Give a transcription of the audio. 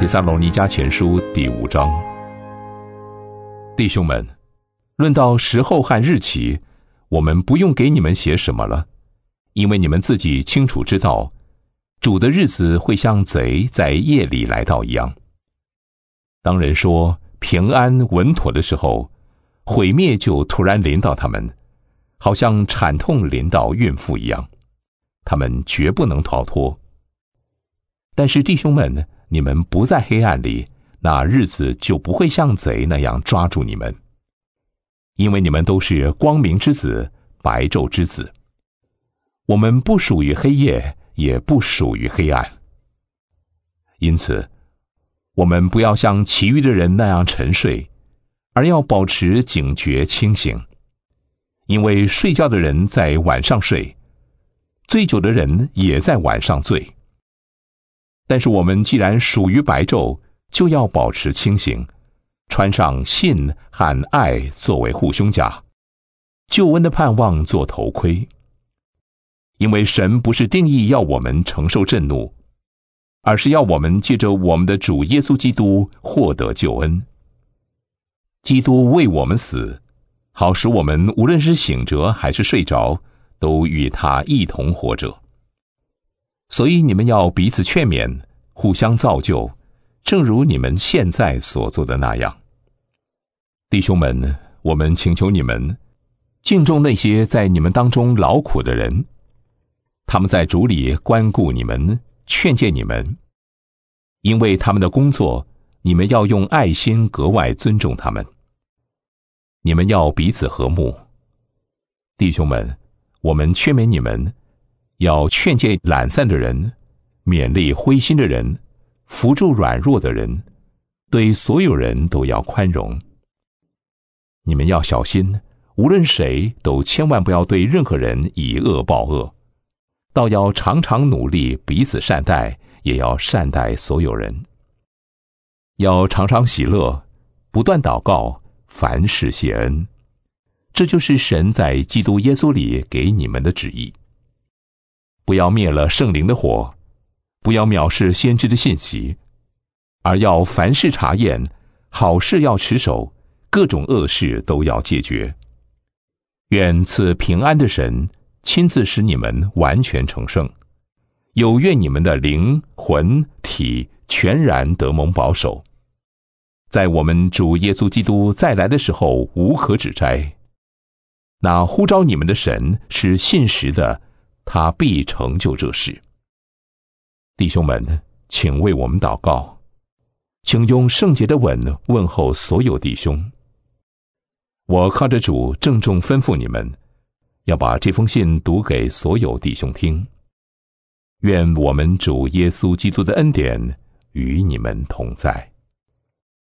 帖撒罗尼迦前书第5章。弟兄们，论到时候和日期，我们不用给你们写什么了，因为你们自己清楚知道，主的日子会像贼在夜里来到一样。当人说平安稳妥的时候，毁灭就突然临到他们，好像产痛临到孕妇一样，他们绝不能逃脱。但是弟兄们，你们不在黑暗里，那日子就不会像贼那样抓住你们，因为你们都是光明之子，白昼之子。我们不属于黑夜，也不属于黑暗。因此，我们不要像其余的人那样沉睡，而要保持警觉清醒。因为睡觉的人在晚上睡，醉酒的人也在晚上醉。但是我们既然属于白昼，就要保持清醒，穿上信和爱作为护胸甲，救恩的盼望做头盔。因为神不是定义要我们承受震怒，而是要我们借着我们的主耶稣基督获得救恩。基督为我们死，好使我们无论是醒着还是睡着，都与他一同活着。所以你们要彼此劝勉，互相造就，正如你们现在所做的那样。弟兄们，我们请求你们敬重那些在你们当中劳苦的人，他们在主里关顾你们，劝诫你们。因为他们的工作，你们要用爱心格外尊重他们。你们要彼此和睦。弟兄们，我们劝勉你们，要劝诫懒散的人，勉励灰心的人，扶助软弱的人，对所有人都要宽容。你们要小心，无论谁都千万不要对任何人以恶报恶，倒要常常努力彼此善待，也要善待所有人。要常常喜乐，不断祷告，凡事谢恩。这就是神在基督耶稣里给你们的旨意。不要灭了圣灵的火，不要藐视先知的信息，而要凡事查验，好事要持守，各种恶事都要戒绝。愿赐平安的神亲自使你们完全成圣，有愿你们的灵魂体全然得蒙保守，在我们主耶稣基督再来的时候无可指摘。那呼召你们的神是信实的，他必成就这事。弟兄们，请为我们祷告，请用圣洁的吻问候所有弟兄。我靠着主郑重吩咐你们，要把这封信读给所有弟兄听。愿我们主耶稣基督的恩典与你们同在。